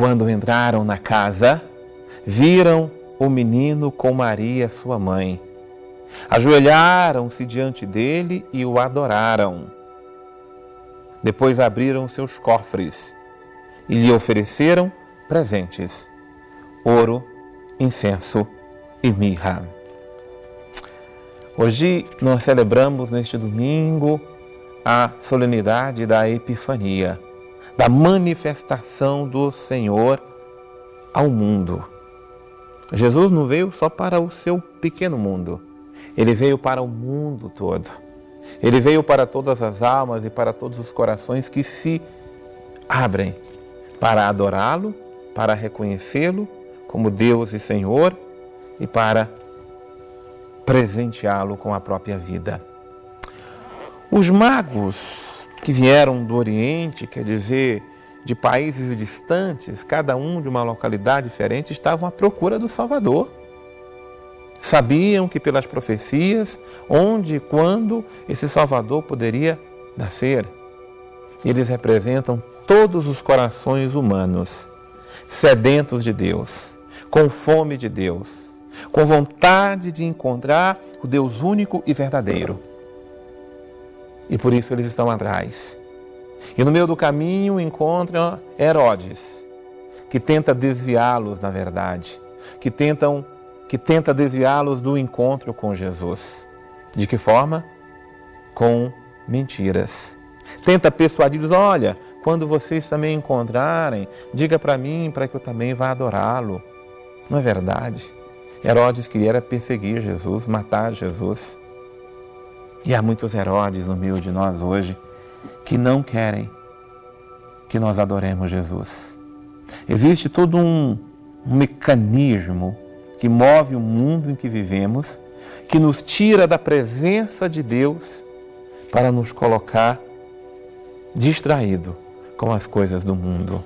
quando entraram na casa, viram o menino com Maria, sua mãe. Ajoelharam-se diante dele e o adoraram. Depois abriram seus cofres e lhe ofereceram presentes: ouro, incenso e mirra. Hoje nós celebramos neste domingo a solenidade da Epifania, da manifestação do Senhor ao mundo. Jesus não veio só para o seu pequeno mundo, Ele veio para o mundo todo. Ele veio para todas as almas e para todos os corações que se abrem para adorá-lo, para reconhecê-lo como Deus e Senhor e para presenteá-lo com a própria vida. Os magos que vieram do Oriente, quer dizer, de países distantes, cada um de uma localidade diferente, estavam à procura do Salvador. Sabiam que pelas profecias, onde e quando esse Salvador poderia nascer. Eles representam todos os corações humanos, sedentos de Deus, com fome de Deus, com vontade de encontrar o Deus único e verdadeiro. E por isso eles estão atrás. E no meio do caminho encontram Herodes, que tenta desviá-los, na verdade, que tenta desviá-los do encontro com Jesus. De que forma? Com mentiras. Tenta persuadi-los: olha, quando vocês também encontrarem, diga para mim, para que eu também vá adorá-lo. Não é verdade? Herodes queria perseguir Jesus, matar Jesus. E há muitos Herodes no meio de nós hoje que não querem que nós adoremos Jesus. Existe todo um mecanismo que move o mundo em que vivemos, que nos tira da presença de Deus para nos colocar distraído com as coisas do mundo.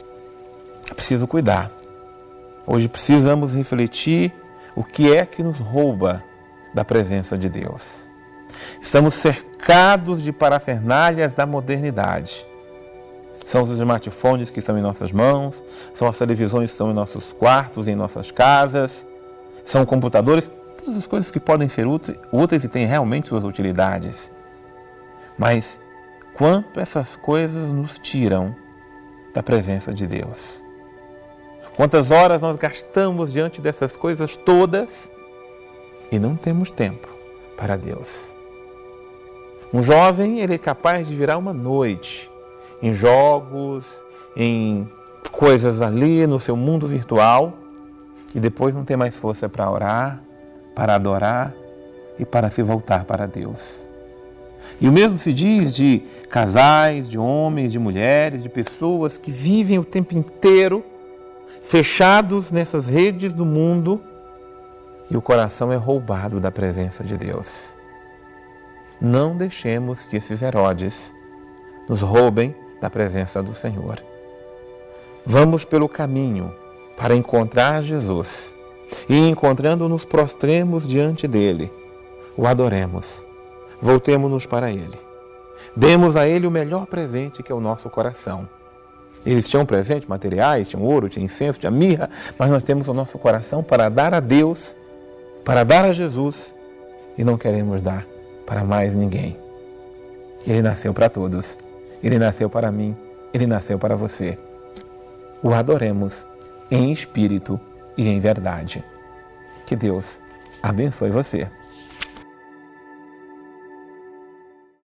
É preciso cuidar. Hoje precisamos refletir o que é que nos rouba da presença de Deus. Estamos cercados de parafernálias da modernidade. São os smartphones que estão em nossas mãos, são as televisões que estão em nossos quartos, em nossas casas, são computadores, todas as coisas que podem ser úteis e têm realmente suas utilidades. Mas quanto essas coisas nos tiram da presença de Deus? Quantas horas nós gastamos diante dessas coisas todas e não temos tempo para Deus? Um jovem, ele é capaz de virar uma noite em jogos, em coisas ali no seu mundo virtual e depois não tem mais força para orar, para adorar e para se voltar para Deus. E o mesmo se diz de casais, de homens, de mulheres, de pessoas que vivem o tempo inteiro fechados nessas redes do mundo e o coração é roubado da presença de Deus. Não deixemos que esses Herodes nos roubem da presença do Senhor. Vamos pelo caminho para encontrar Jesus e, encontrando, nos prostremos diante dele, o adoremos, voltemo-nos para ele, demos a ele o melhor presente, que é o nosso coração. Eles tinham presentes materiais, tinham ouro, tinham incenso, tinha mirra, mas nós temos o nosso coração para dar a Deus, para dar a Jesus, e não queremos dar para mais ninguém. Ele nasceu para todos. Ele nasceu para mim. Ele nasceu para você. O adoremos em espírito e em verdade. Que Deus abençoe você.